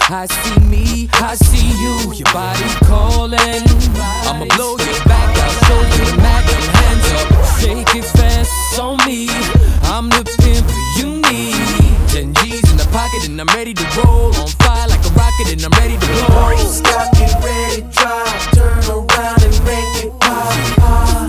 I see me, I see you, your body calling. I'ma blow your back out, show you the Mac, hands up, shake it fast on me. I'm the pimp you need. 10 G's in the pocket and I'm ready to roll. On fire like a rocket and I'm ready to blow. Stop, get ready, drop, turn around.